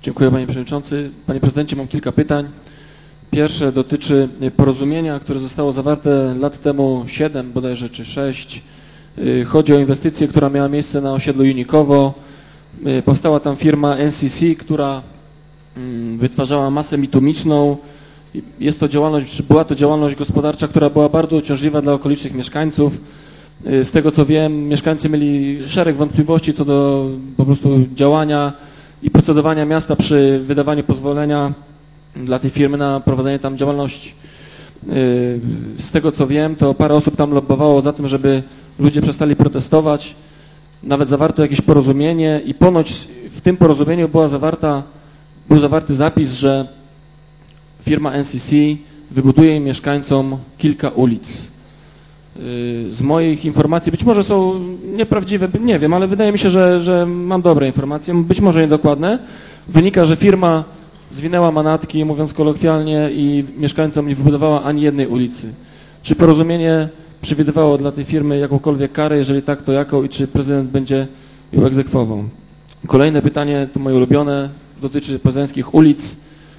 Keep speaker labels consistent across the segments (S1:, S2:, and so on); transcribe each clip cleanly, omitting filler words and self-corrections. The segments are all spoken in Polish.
S1: Dziękuję, panie przewodniczący. Panie prezydencie, mam kilka pytań. Pierwsze dotyczy porozumienia, które zostało zawarte lat temu 7 bodajże czy 6. Chodzi o inwestycję, która miała miejsce na osiedlu Junikowo. Powstała tam firma NCC, która wytwarzała masę bitumiczną. Była to działalność gospodarcza, która była bardzo uciążliwa dla okolicznych mieszkańców. Z tego co wiem, mieszkańcy mieli szereg wątpliwości co do po prostu działania i procedowania miasta przy wydawaniu pozwolenia dla tej firmy na prowadzenie tam działalności. Z tego co wiem, to parę osób tam lobbowało za tym, żeby ludzie przestali protestować. Nawet zawarto jakieś porozumienie i ponoć w tym porozumieniu był zawarty zapis, że firma NCC wybuduje mieszkańcom kilka ulic. Z moich informacji, być może są nieprawdziwe, nie wiem, ale wydaje mi się, że mam dobre informacje, być może niedokładne. Wynika, że firma zwinęła manatki, mówiąc kolokwialnie, i mieszkańcom nie wybudowała ani jednej ulicy. Czy porozumienie przewidywało dla tej firmy jakąkolwiek karę? Jeżeli tak, to jaką i czy prezydent będzie ją egzekwował? Kolejne pytanie, to moje ulubione, dotyczy poznańskich ulic.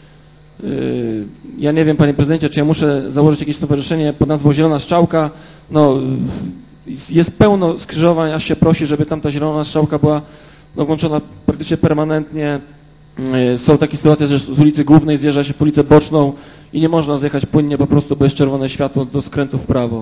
S1: Ja nie wiem, panie prezydencie, czy ja muszę założyć jakieś stowarzyszenie pod nazwą Zielona Strzałka. No, jest pełno skrzyżowań, aż się prosi, żeby tam ta zielona strzałka była włączona praktycznie permanentnie. Są takie sytuacje, że z ulicy Głównej zjeżdża się w ulicę Boczną i nie można zjechać płynnie po prostu, bo jest czerwone światło do skrętu w prawo.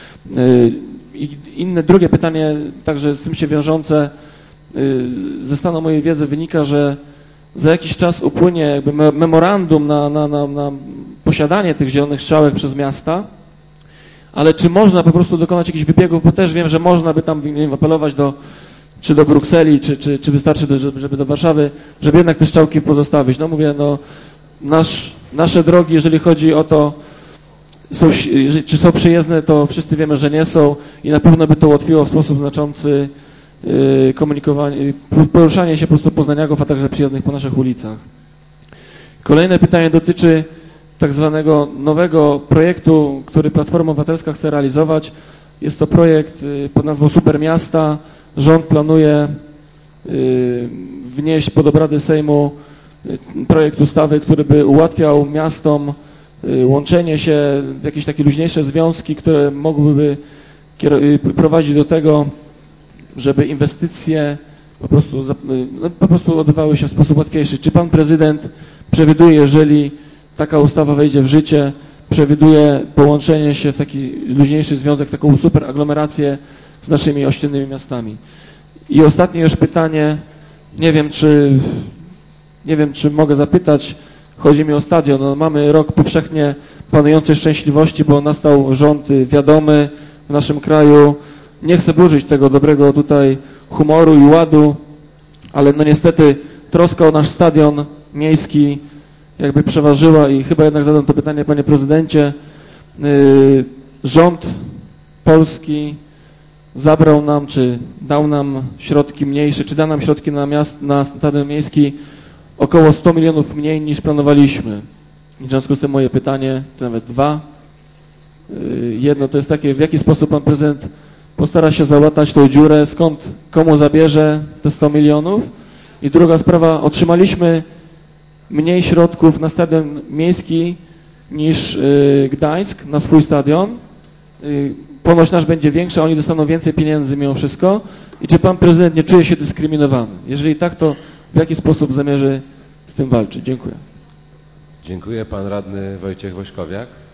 S1: I drugie pytanie, także z tym się wiążące, ze stanu mojej wiedzy wynika, że za jakiś czas upłynie jakby memorandum na posiadanie tych zielonych strzałek przez miasta, ale czy można po prostu dokonać jakichś wybiegów, bo też wiem, że można by tam apelować czy do Brukseli, czy wystarczy, żeby do Warszawy, żeby jednak te strzałki pozostawić. No mówię, nasze drogi, jeżeli chodzi o to, czy są przyjezdne, to wszyscy wiemy, że nie są i na pewno by to ułatwiło w sposób znaczący komunikowanie, poruszanie się po prostu poznaniaków, a także przyjezdnych po naszych ulicach. Kolejne pytanie dotyczy tak zwanego nowego projektu, który Platforma Obywatelska chce realizować. Jest to projekt pod nazwą Supermiasta. Rząd planuje wnieść pod obrady Sejmu projekt ustawy, który by ułatwiał miastom łączenie się w jakieś takie luźniejsze związki, które mogłyby prowadzić do tego, żeby inwestycje po prostu odbywały się w sposób łatwiejszy. Czy pan prezydent przewiduje, jeżeli taka ustawa wejdzie w życie, przewiduje połączenie się w taki luźniejszy związek, w taką superaglomerację z naszymi ościennymi miastami? I ostatnie już pytanie, nie wiem, czy mogę zapytać, chodzi mi o stadion. No, mamy rok powszechnie panującej szczęśliwości, bo nastał rząd wiadomy w naszym kraju. Nie chcę burzyć tego dobrego tutaj humoru i ładu, ale no niestety troska o nasz stadion miejski jakby przeważyła i chyba jednak zadam to pytanie, panie prezydencie. Rząd polski zabrał nam, czy dał nam środki mniejsze, czy da nam środki na stadion miejski około 100 milionów mniej niż planowaliśmy. W związku z tym moje pytanie, to nawet dwa. Jedno to jest takie, w jaki sposób pan prezydent postara się załatać tą dziurę, komu zabierze te 100 milionów. I druga sprawa, otrzymaliśmy mniej środków na stadion miejski niż Gdańsk, na swój stadion. Ponoć nasz będzie większy, a oni dostaną więcej pieniędzy mimo wszystko. I czy pan prezydent nie czuje się dyskryminowany? Jeżeli tak, to w jaki sposób zamierzy z tym walczyć? Dziękuję.
S2: Dziękuję. Pan radny Wojciech Wośkowiak.